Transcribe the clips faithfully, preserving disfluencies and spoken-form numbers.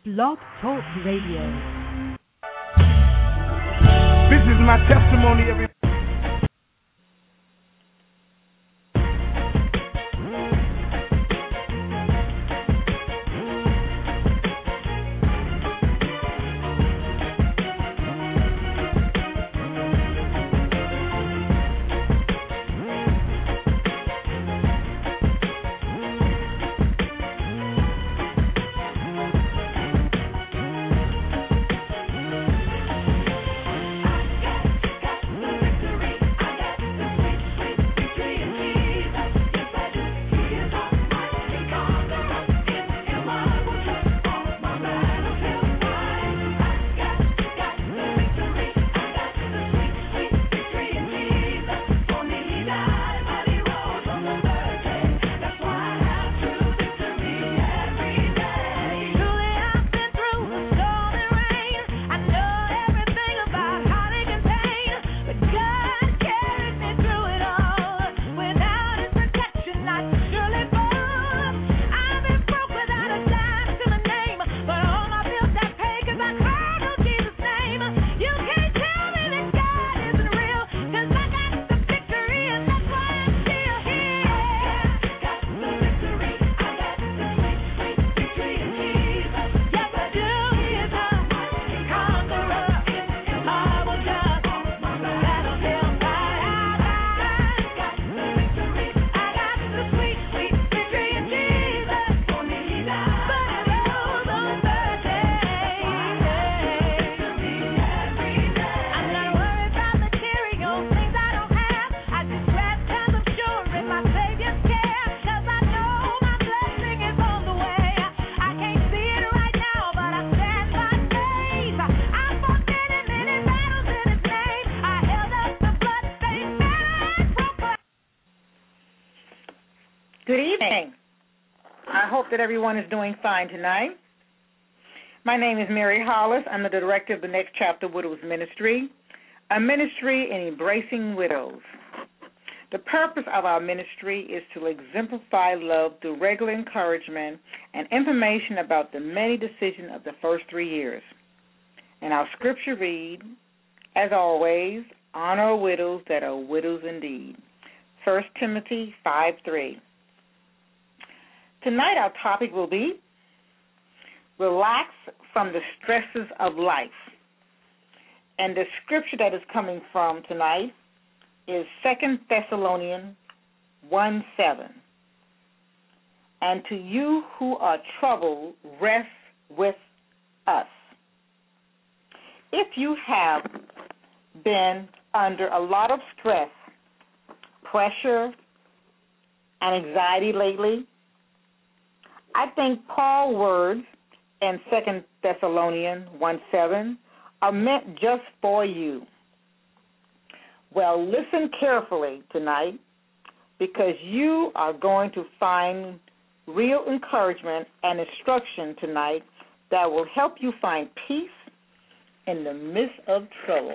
Blog Talk Radio. This is my testimony, everybody. Good evening. I hope that everyone is doing fine tonight. My name is Mary Hollis. I'm the director of the Next Chapter Widows Ministry, a ministry in embracing widows. The purpose of our ministry is to exemplify love through regular encouragement and information about the many decisions of the first three years. And our scripture read, as always, honor widows that are widows indeed. First Timothy five three. Tonight our topic will be relax from the stresses of life. And the scripture that is coming from tonight is Second Thessalonians one seven. And to you who are troubled, rest with us. If you have been under a lot of stress, pressure, and anxiety lately, I think Paul's words in Second Thessalonians one seven are meant just for you. Well, listen carefully tonight because you are going to find real encouragement and instruction tonight that will help you find peace in the midst of trouble.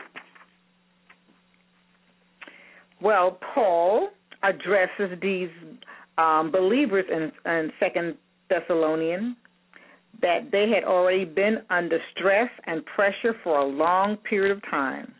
Well, Paul addresses these Um, believers in, in Second Thessalonians that they had already been under stress and pressure for a long period of time.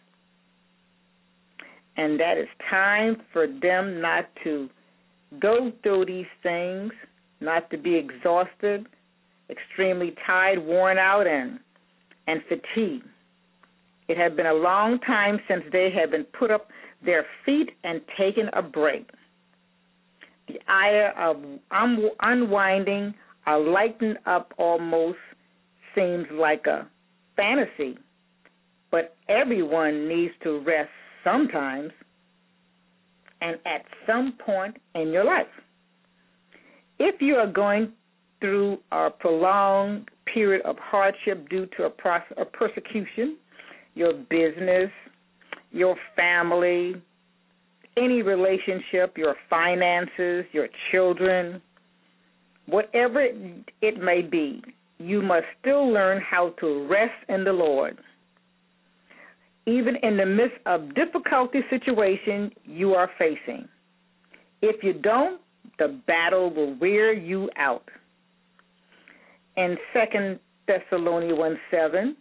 And that it's time for them not to go through these things, not to be exhausted, extremely tired, worn out, and, and fatigued. It had been a long time since they had been put up their feet and taken a break. The idea of unwinding or lightening up almost seems like a fantasy, but everyone needs to rest sometimes and at some point in your life. If you are going through a prolonged period of hardship due to a process of persecution, your business, your family, any relationship, your finances, your children, whatever it may be, you must still learn how to rest in the Lord. Even in the midst of difficulty situation you are facing. If you don't, the battle will wear you out. In Second Thessalonians one seven.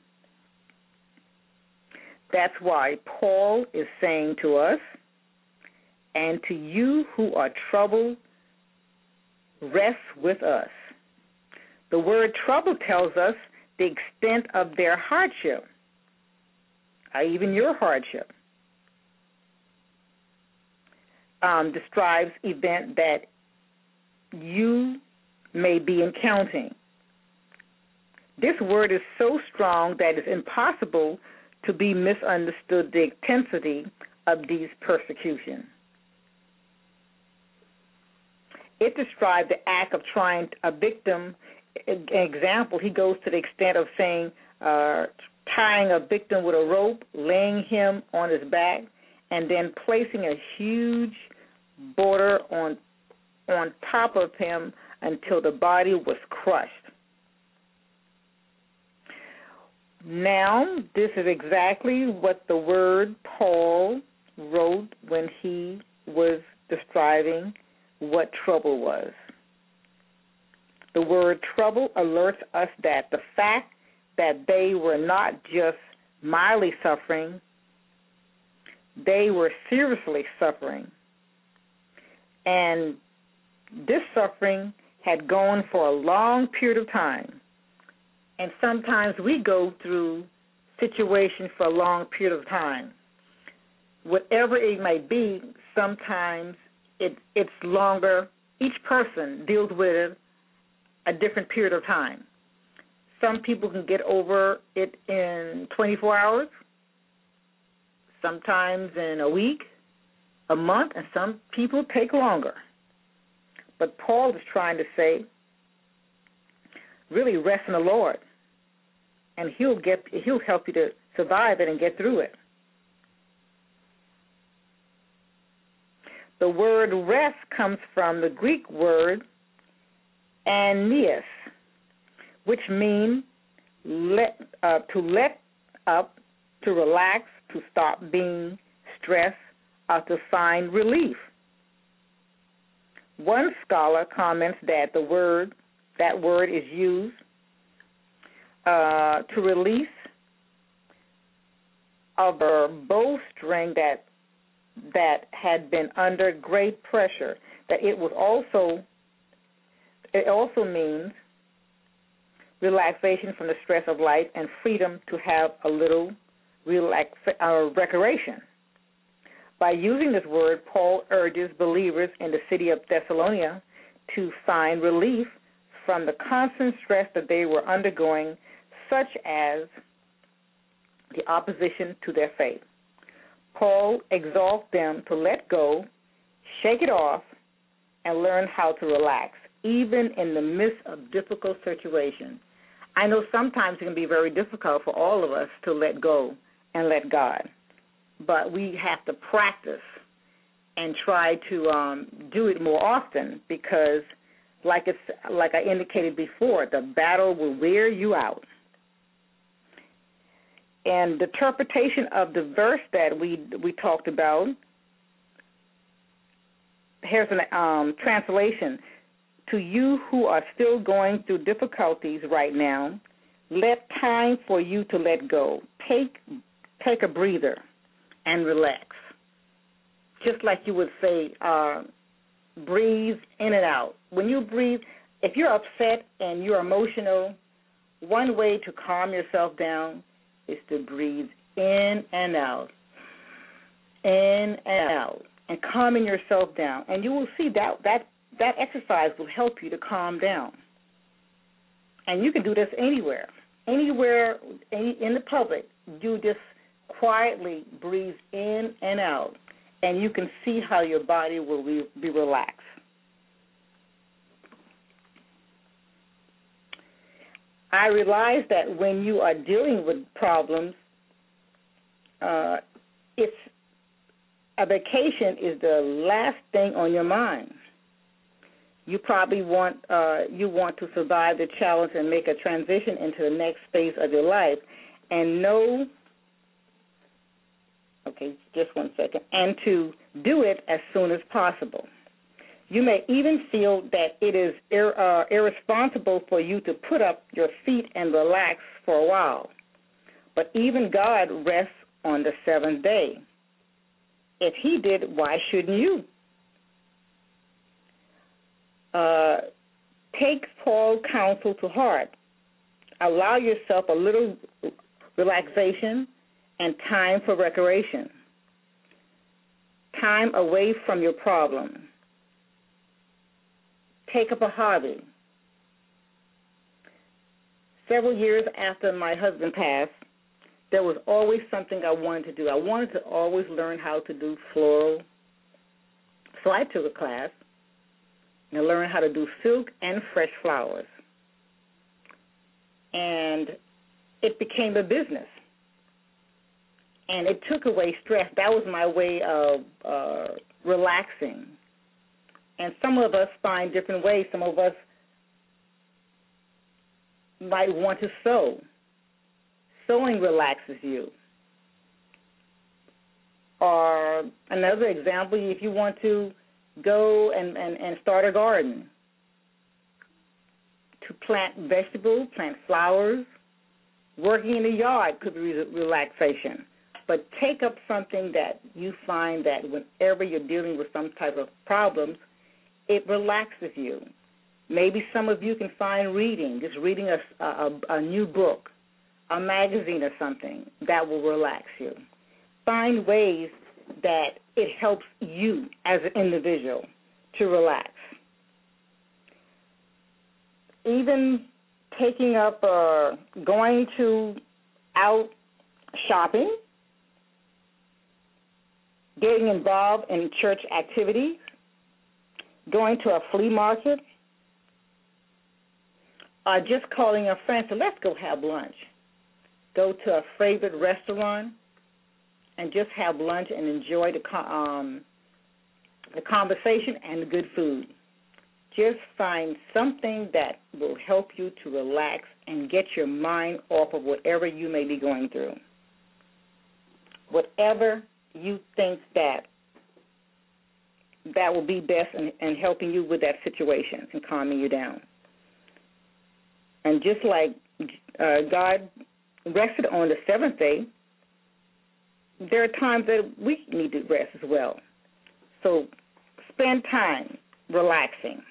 That's why Paul is saying to us, and to you who are troubled, rest with us. The word trouble tells us the extent of their hardship, or even your hardship. Um, describes event that you may be encountering. This word is so strong that it's impossible to be misunderstood the intensity of these persecutions. It describes the act of trying a victim. An example, he goes to the extent of saying, uh, tying a victim with a rope, laying him on his back, and then placing a huge border on on top of him until the body was crushed. Now, this is exactly what the word Paul wrote when he was describing what trouble was. The word trouble alerts us that the fact that they were not just mildly suffering, they were seriously suffering. And this suffering had gone for a long period of time. And sometimes we go through situations for a long period of time. Whatever it may be, sometimes it, it's longer. Each person deals with it a different period of time. Some people can get over it in twenty-four hours, sometimes in a week, a month, and some people take longer. But Paul is trying to say, really rest in the Lord, and he'll get he'll help you to survive it and get through it. The word rest comes from the Greek word aeneas, which means let, uh, to let up, to relax, to stop being stressed, or to find relief. One scholar comments that the word that word is used uh, to release of a bowstring that that had been under great pressure. That it was also it also means relaxation from the stress of life and freedom to have a little relax uh, recreation. By using this word, Paul urges believers in the city of Thessalonica to find relief from the constant stress that they were undergoing, such as the opposition to their faith. Paul exhorts them to let go, shake it off, and learn how to relax, even in the midst of difficult situations. I know sometimes it can be very difficult for all of us to let go and let God. But we have to practice and try to um, do it more often because, like it's like I indicated before, the battle will wear you out. And the interpretation of the verse that we we talked about, here's a um, translation. To you who are still going through difficulties right now, let time for you to let go. Take take a breather and relax. Just like you would say, uh, breathe in and out. When you breathe, if you're upset and you're emotional, one way to calm yourself down is to breathe in and out, in and out, and calming yourself down. And you will see that that, that exercise will help you to calm down. And you can do this anywhere. Anywhere any, in the public, you just quietly breathe in and out, and you can see how your body will be, be relaxed. I realize that when you are dealing with problems, uh, it's a vacation is the last thing on your mind. You probably want uh, you want to survive the challenge and make a transition into the next phase of your life, and know. Okay, just one second. And to do it as soon as possible. You may even feel that it is ir- uh, irresponsible for you to put up your feet and relax for a while. But even God rests on the seventh day. If he did, why shouldn't you? Uh, take Paul's counsel to heart. Allow yourself a little relaxation and time for recreation. Time away from your problem. Take up a hobby. Several years after my husband passed, there was always something I wanted to do. I wanted to always learn how to do floral. So I took a class and learned how to do silk and fresh flowers. And it became a business. And it took away stress. That was my way of uh, relaxing. And some of us find different ways. Some of us might want to sew. Sewing relaxes you. Or another example, if you want to go and, and, and start a garden, to plant vegetables, plant flowers, working in the yard could be relaxation. But take up something that you find that whenever you're dealing with some type of problems, it relaxes you. Maybe some of you can find reading, just reading a, a, a new book, a magazine or something that will relax you. Find ways that it helps you as an individual to relax. Even taking up or uh, going to out shopping, getting involved in church activities, going to a flea market, or just calling a friend to let's go have lunch. Go to a favorite restaurant and just have lunch and enjoy the um, the conversation and the good food. Just find something that will help you to relax and get your mind off of whatever you may be going through. Whatever you think that that will be best in, in helping you with that situation and calming you down. And just like uh, God rested on the seventh day, there are times that we need to rest as well. So spend time relaxing.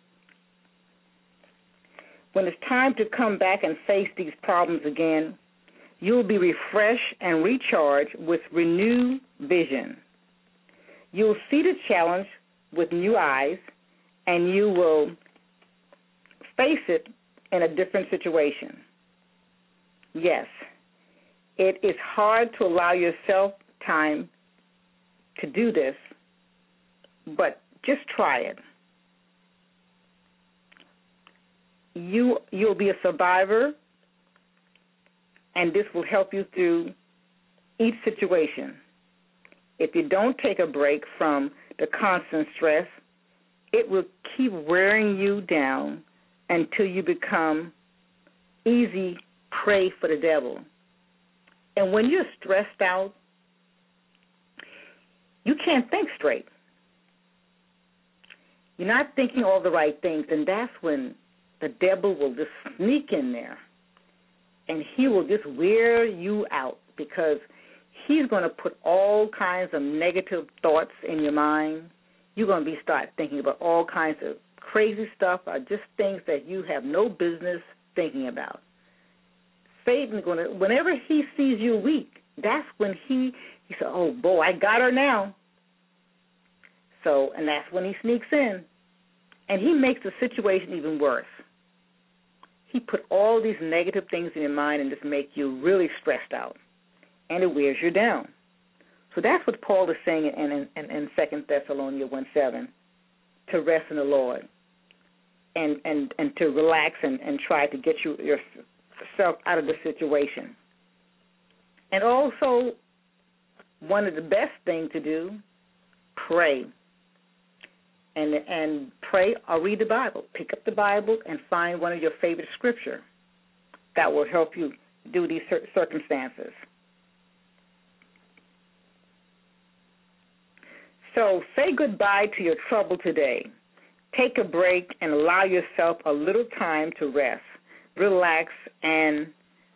When it's time to come back and face these problems again, you'll be refreshed and recharged with renewed vision. You'll see the challenge with new eyes, and you will face it in a different situation. Yes, it is hard to allow yourself time to do this, but just try it. You, you'll be a survivor, and this will help you through each situation. If you don't take a break from the constant stress, it will keep wearing you down until you become easy prey for the devil. And when you're stressed out, you can't think straight. You're not thinking all the right things, and that's when the devil will just sneak in there, and he will just wear you out because he's going to put all kinds of negative thoughts in your mind. You're going to be start thinking about all kinds of crazy stuff or just things that you have no business thinking about. Satan's going to, whenever he sees you weak, that's when he, he says, oh, boy, I got her now. So, and that's when he sneaks in, and he makes the situation even worse. He put all these negative things in your mind and just make you really stressed out, and it wears you down. So that's what Paul is saying in, in, in, in Second Thessalonians one seven, to rest in the Lord and, and, and to relax and, and try to get you yourself out of the situation. And also, one of the best things to do, pray. And, and pray or read the Bible. Pick up the Bible and find one of your favorite scripture that will help you do these circumstances. So say goodbye to your trouble today. take a break and allow yourself a little time to rest, relax, and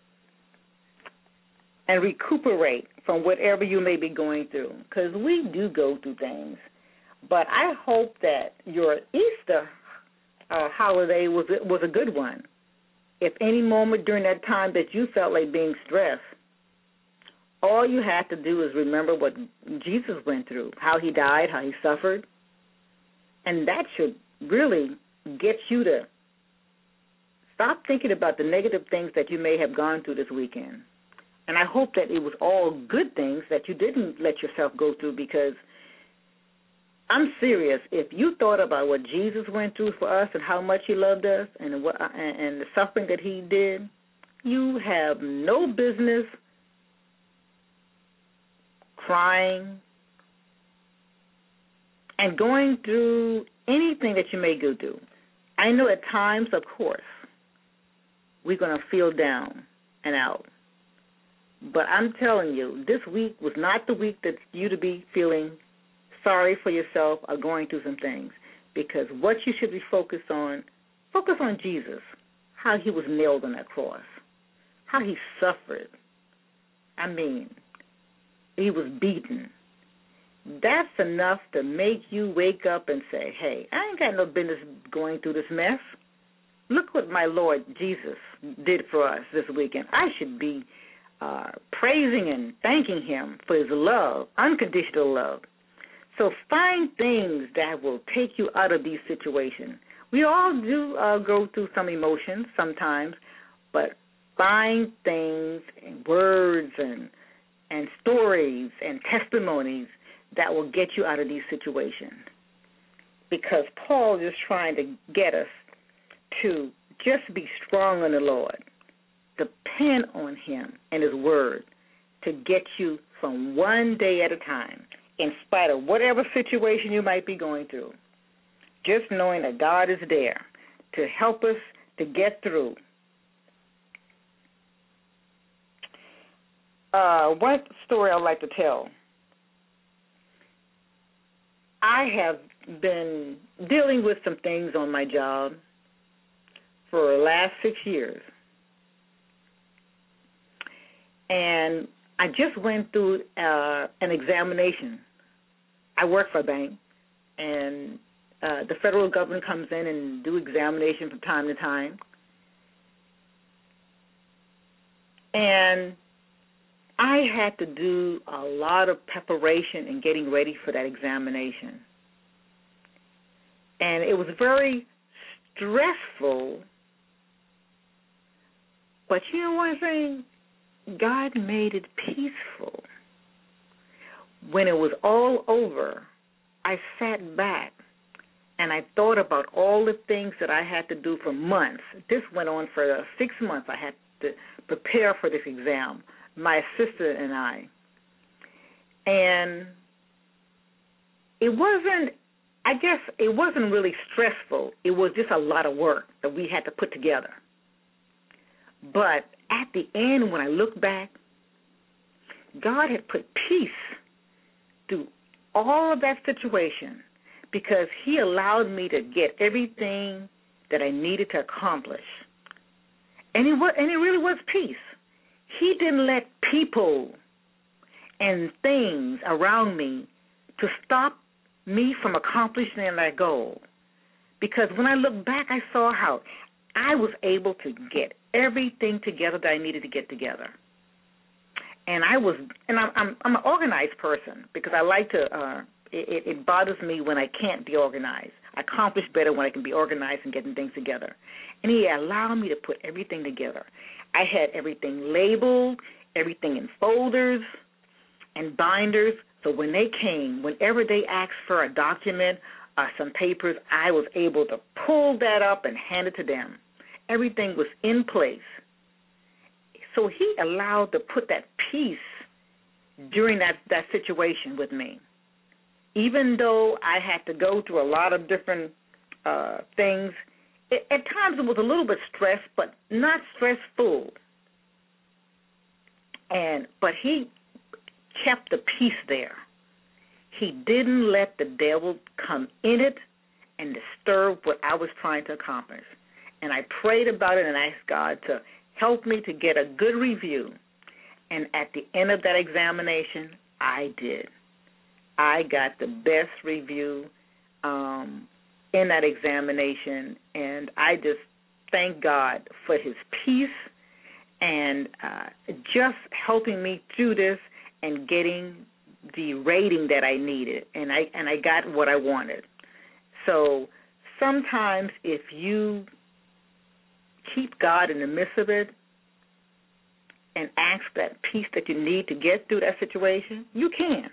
and recuperate from whatever you may be going through, because we do go through things. But I hope that your Easter uh, holiday was was a good one. If any moment during that time that you felt like being stressed, all you have to do is remember what Jesus went through, how he died, how he suffered, and that should really get you to stop thinking about the negative things that you may have gone through this weekend. And I hope that it was all good things that you didn't let yourself go through, because I'm serious. If you thought about what Jesus went through for us and how much he loved us and what and the suffering that he did, you have no business crying and going through anything that you may go through. I know at times, of course, we're going to feel down and out. But I'm telling you, this week was not the week that you to be feeling sorry for yourself or going through some things, because what you should be focused on, focus on Jesus, how he was nailed on that cross, how he suffered. I mean, he was beaten. That's enough to make you wake up and say, hey, I ain't got no business going through this mess. Look what my Lord Jesus did for us this weekend. I should be uh, praising and thanking him for his love, unconditional love. So find things that will take you out of these situations. We all do uh, go through some emotions sometimes, but find things and words and and stories and testimonies that will get you out of these situations. Because Paul is trying to get us to just be strong in the Lord, depend on him and his word to get you from one day at a time, in spite of whatever situation you might be going through. Just knowing that God is there to help us to get through. Uh, one story I'd like to tell. I have been dealing with some things on my job for the last six years. And I just went through uh, an examination. I work for a bank, and uh, the federal government comes in and do examination from time to time. And I had to do a lot of preparation and getting ready for that examination. And it was very stressful. But you know one thing? God made it peaceful. When it was all over, I sat back and I thought about all the things that I had to do for months. This went on for uh, six months. I had to prepare for this exam, my sister and I. And it wasn't, I guess it wasn't really stressful. It was just a lot of work that we had to put together. But at the end, when I look back, God had put peace through all of that situation, because he allowed me to get everything that I needed to accomplish. And it was, and it really was peace. He didn't let people and things around me to stop me from accomplishing that goal. Because when I look back, I saw how I was able to get everything together that I needed to get together. And I was, and I'm, I'm, I'm an organized person, because I like to, uh, it, it bothers me when I can't be organized. I accomplish better when I can be organized and getting things together. And he allowed me to put everything together. I had everything labeled, everything in folders and binders, so when they came, whenever they asked for a document or some papers, I was able to pull that up and hand it to them. Everything was in place. So he allowed to put that peace during that, that situation with me. Even though I had to go through a lot of different uh, things, it, at times it was a little bit stressed, but not stressful. And but he kept the peace there. He didn't let the devil come in it and disturb what I was trying to accomplish. And I prayed about it and asked God to help me to get a good review. And at the end of that examination, I did. I got the best review um, in that examination, and I just thank God for his peace and uh, just helping me through this and getting the rating that I needed, and I and I got what I wanted. So sometimes if you keep God in the midst of it and ask that peace that you need to get through that situation, you can.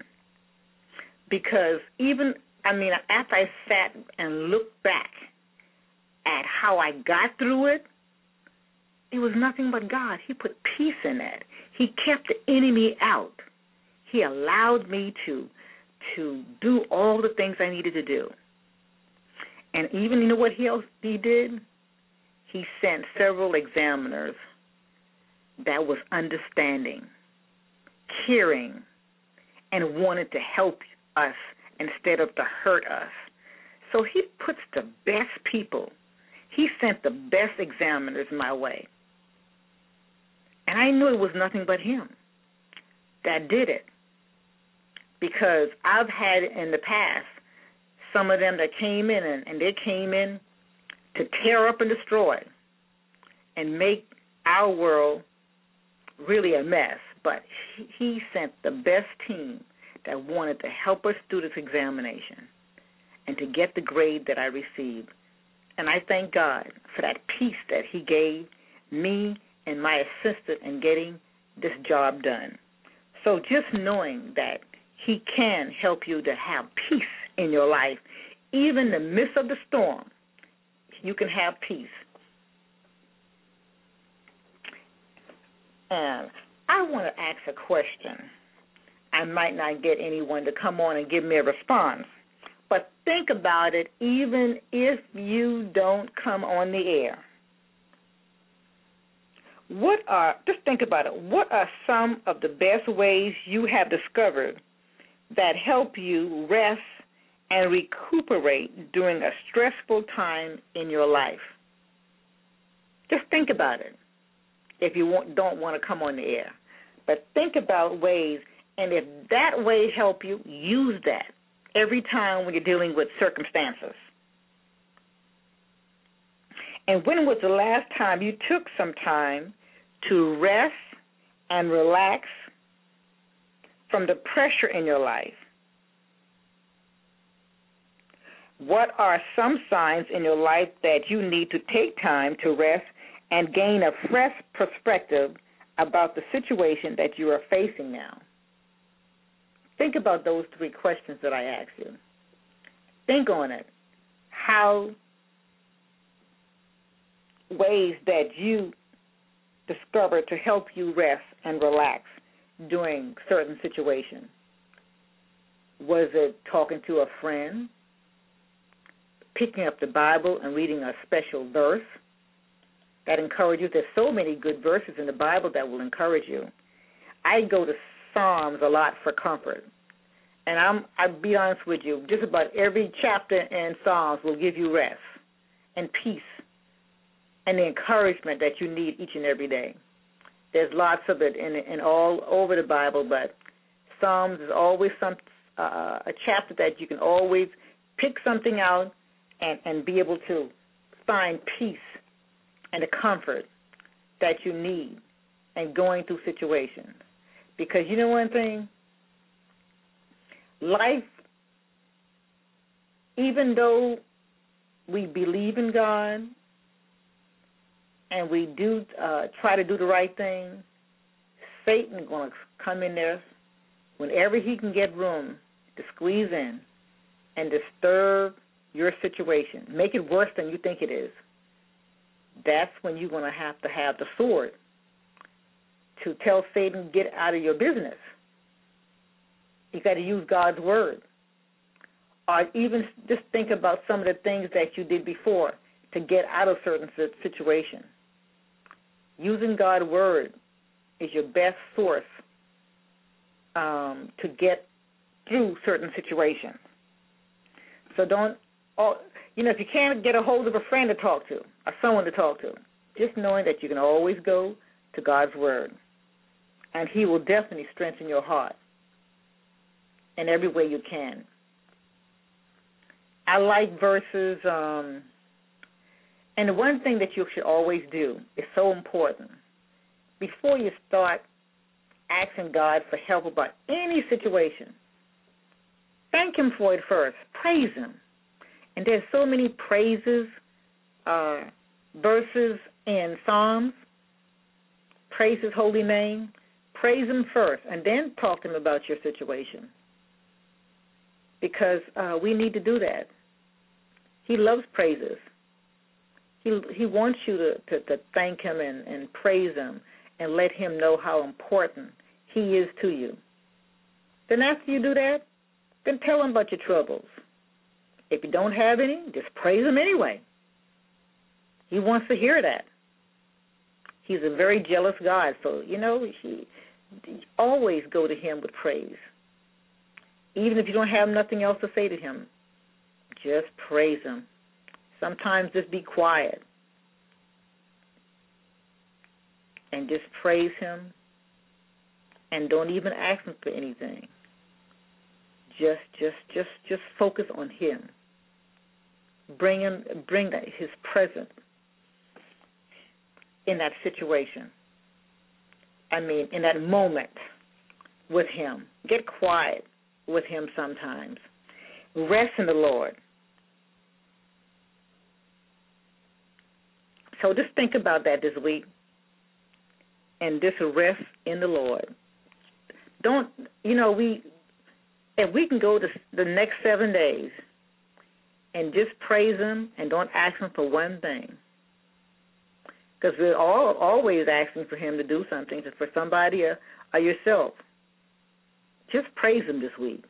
Because even, I mean, after I sat and looked back at how I got through it, it was nothing but God. He put peace in that. He kept the enemy out. He allowed me to to do all the things I needed to do. And even, you know what else he did? He sent several examiners that was understanding, caring, and wanted to help us instead of to hurt us. So he puts the best people. He sent the best examiners my way. And I knew it was nothing but him that did it. Because I've had in the past some of them that came in, and, and they came in to tear up and destroy and make our world really a mess. But he, he sent the best team that wanted to help us through this examination and to get the grade that I received. And I thank God for that peace that he gave me and my assistant in getting this job done. So just knowing that he can help you to have peace in your life, even in the midst of the storm, you can have peace. And I want to ask a question. I might not get anyone to come on and give me a response, but think about it even if you don't come on the air. What are, just think about it, what are some of the best ways you have discovered that help you rest and recuperate during a stressful time in your life? Just think about it if you want, don't want to come on the air. But think about ways, and if that way help you, use that every time when you're dealing with circumstances. And when was the last time you took some time to rest and relax from the pressure in your life? What are some signs in your life that you need to take time to rest and gain a fresh perspective about the situation that you are facing now? Think about those three questions that I asked you. Think on it. How ways that you discover to help you rest and relax during certain situations. Was it talking to a friend, picking up the Bible and reading a special verse that encourages you? There's so many good verses in the Bible that will encourage you. I go to Psalms a lot for comfort. And I'm, I'll be honest with you, just about every chapter in Psalms will give you rest and peace and the encouragement that you need each and every day. There's lots of it in, in all over the Bible, but Psalms is always some uh, a chapter that you can always pick something out and, and be able to find peace and the comfort that you need in going through situations. Because you know one thing? Life, even though we believe in God and we do uh, try to do the right thing, Satan is going to come in there whenever he can get room to squeeze in and disturb your situation, make it worse than you think it is. That's when you're going to have to have the sword to tell Satan, get out of your business. You got to use God's word. Or even just think about some of the things that you did before to get out of certain situations. Using God's word is your best source um, to get through certain situations. So don't, oh, You know, if you can't get a hold of a friend to talk to or someone to talk to, just knowing that you can always go to God's Word, and He will definitely strengthen your heart in every way you can. I like verses, um, and the one thing that you should always do is so important. Before you start asking God for help about any situation, thank Him for it first. Praise Him. And there's so many praises, uh, verses in Psalms. Praise His holy name. Praise Him first, and then talk to Him about your situation. Because uh, we need to do that. He loves praises. He He wants you to, to, to thank Him and, and praise Him and let Him know how important He is to you. Then after you do that, then tell Him about your troubles. If you don't have any, just praise Him anyway. He wants to hear that. He's a very jealous God, so, you know, he, always go to Him with praise. Even if you don't have nothing else to say to Him, just praise Him. Sometimes just be quiet and just praise Him, and don't even ask Him for anything. Just, just, just, just focus on Him. Bring Him, bring that, His presence in that situation. I mean, in that moment with Him. Get quiet with Him sometimes. Rest in the Lord. So just think about that this week, and just rest in the Lord. Don't, you know, we, if we can go to the next seven days and just praise Him and don't ask Him for one thing, because we're all always asking for Him to do something for somebody or, or yourself. Just praise Him this week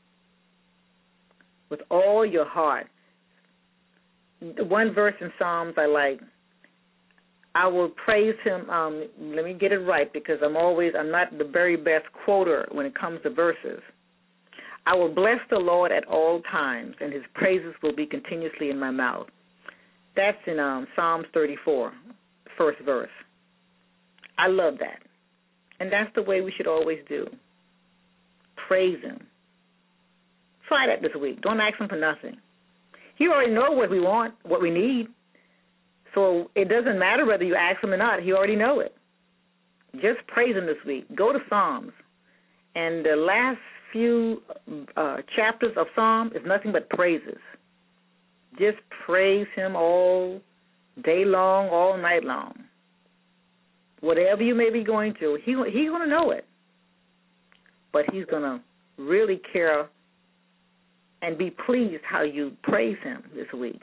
with all your heart. The one verse in Psalms I like, I will praise Him. Um, let me get it right, because I'm always, I'm not the very best quoter when it comes to verses. I will bless the Lord at all times, and His praises will be continuously in my mouth. That's in um, Psalms thirty-four, first verse. I love that. And that's the way we should always do. Praise Him. Try that this week. Don't ask Him for nothing. He already knows what we want, what we need. So it doesn't matter whether you ask Him or not. He already knows it. Just praise Him this week. Go to Psalms. And the last few uh, chapters of Psalm is nothing but praises. Just praise Him all day long, all night long. Whatever you may be going through, he, He's going to know it. But He's going to really care and be pleased how you praise Him this week.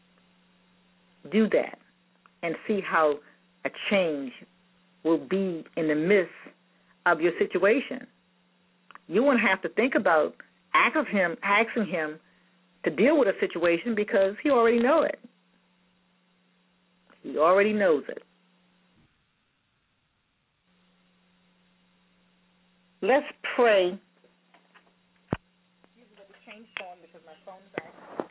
Do that and see how a change will be in the midst of your situation. You won't have to think about asking him, asking him to deal with a situation, because He already knows it. He already knows it. Let's pray. Change phone because my phone's out.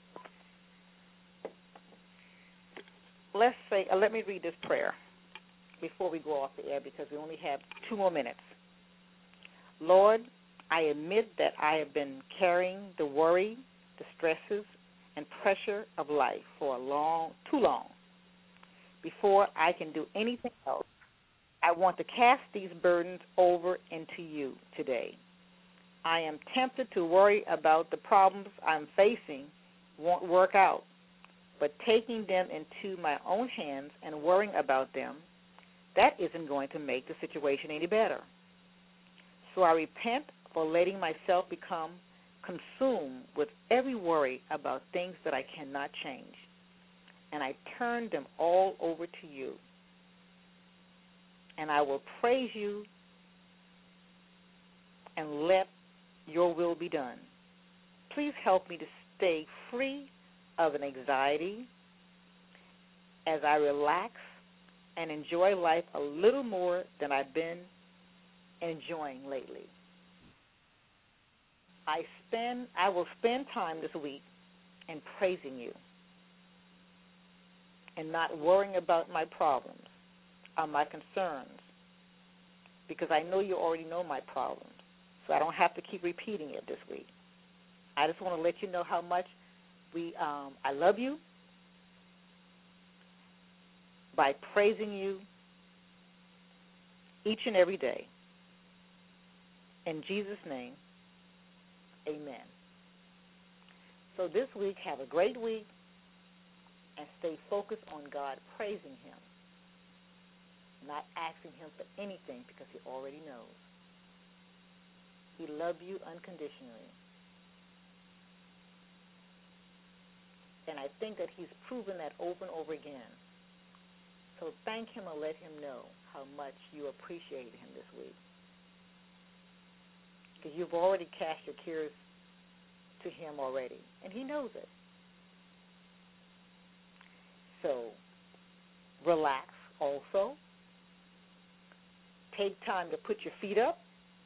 Let's say, uh, let me read this prayer before we go off the air, because we only have two more minutes. Lord, I admit that I have been carrying the worry, the stresses, and pressure of life for a long, too long. Before I can do anything else, I want to cast these burdens over into You today. I am tempted to worry about the problems I'm facing won't work out, but taking them into my own hands and worrying about them, that isn't going to make the situation any better. So I repent for letting myself become consumed with every worry about things that I cannot change, and I turn them all over to You. And I will praise You and let Your will be done. Please help me to stay free of an anxiety as I relax and enjoy life a little more than I've been enjoying lately. I spend I will spend time this week and praising you and not worrying about my problems or my concerns, because I know you already know my problems, so I don't have to keep repeating it this week. I just want to let you know how much we um, I love you by praising you each and every day. In Jesus' name, amen. So this week, have a great week and stay focused on God, praising Him, not asking Him for anything because He already knows. He loves you unconditionally. And I think that He's proven that over and over again. So thank Him and let Him know how much you appreciate Him this week. Because you've already cast your cares to Him already, and He knows it. So relax also. Take time to put your feet up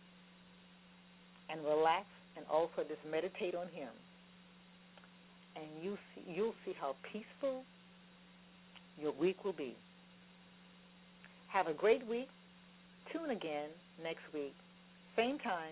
and relax, and also just meditate on Him. And you see, you'll see how peaceful your week will be. Have a great week. Tune again next week, same time.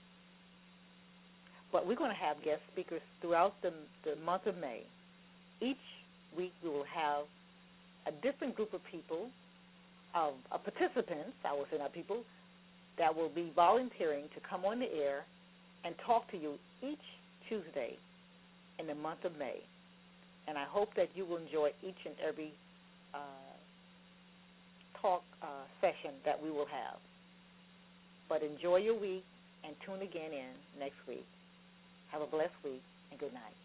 But we're going to have guest speakers throughout the, the month of May. Each week we will have a different group of people, of, of participants, I will say not people, that will be volunteering to come on the air and talk to you each Tuesday in the month of May. And I hope that you will enjoy each and every uh, talk uh, session that we will have. But enjoy your week and tune again in next week. Have a blessed week and good night.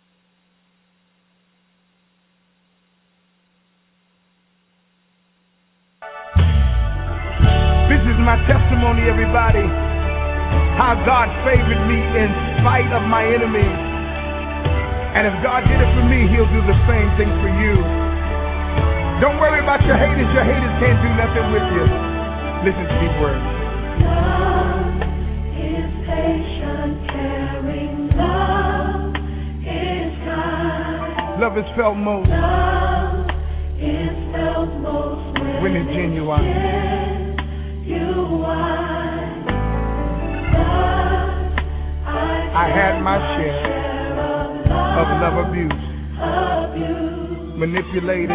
This is my testimony, everybody, how God favored me in spite of my enemies. And if God did it for me, He'll do the same thing for you. Don't worry about your haters. Your haters can't do nothing with you. Listen to these words. Love is patient, caring. Love is kind. Love is felt most. Love is felt most when, when it's genuine. You wise. But I, I had my share of love abuse, abuse, manipulated,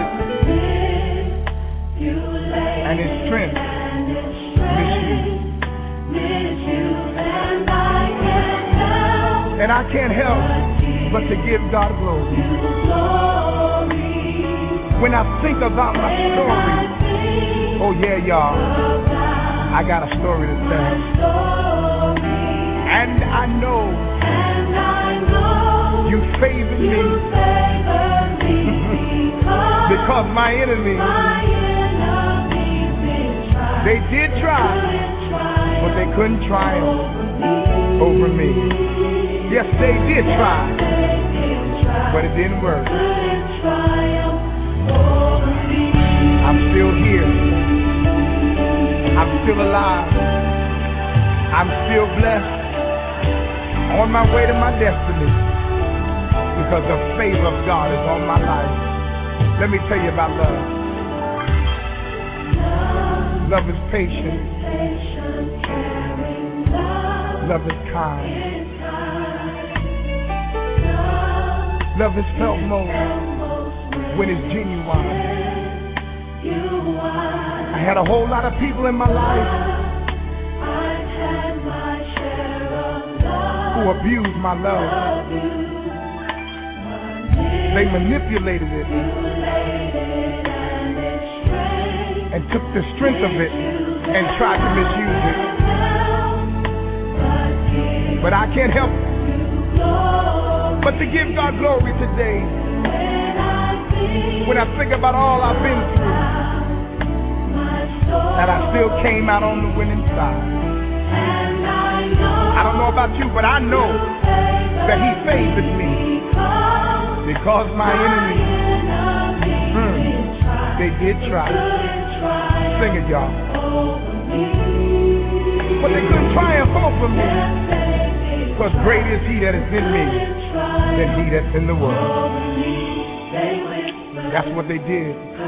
manipulated, and its strength misused. misused, and I can't help, and I can't help but to give God glory. glory. When I think about my story, oh yeah, y'all, I got a story to tell. Story. And I know, and I know you favored me, you favor me because, because my enemies, my enemies did try, they did try, but they couldn't triumph over me. Yes, they did try, but it didn't work. I'm still here. I'm still alive. I'm still blessed. On my way to my destiny, because the favor of God is on my life. Let me tell you about love. Love is patient. Love is kind. Love is felt most when it's genuine. I had a whole lot of people in my life who abused my love. They manipulated it and took the strength of it and tried to misuse it. But I can't help but to give God glory today. When I think about all I've been through, and I still came out on the winning side. I don't know about you, but I know that He favored me because my enemies, mm, they did try. Sing it, y'all. But they couldn't triumph over me, because great is He that is in me than he that's in the world. That's what they did.